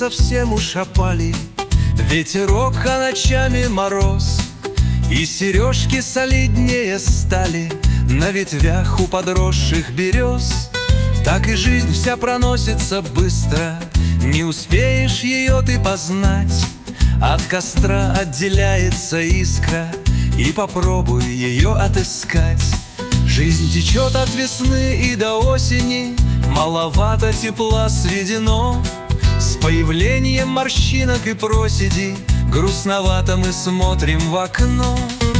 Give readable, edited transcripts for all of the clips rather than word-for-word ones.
совсем уж опали. Ветерок, а ночами мороз, и сережки солиднее стали на ветвях у подросших берез. Так и жизнь вся проносится быстро, не успеешь ее ты познать. От костра отделяется искра, и попробуй ее отыскать. Жизнь течет от весны и до осени, маловато тепла сведено. С появлением морщинок и проседи грустновато мы смотрим в окно.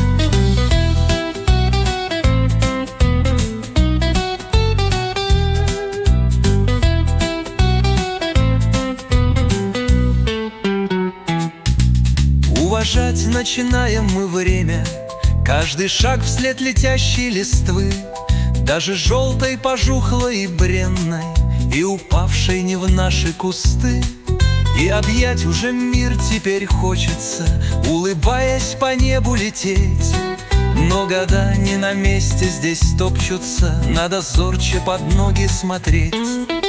Уважать начинаем мы время, каждый шаг вслед летящей листвы, даже желтой, пожухлой и бренной, и упавшей не в наши кусты. И объять уже мир теперь хочется, улыбаясь по небу лететь. Но года не на месте здесь топчутся, надо зорче под ноги смотреть.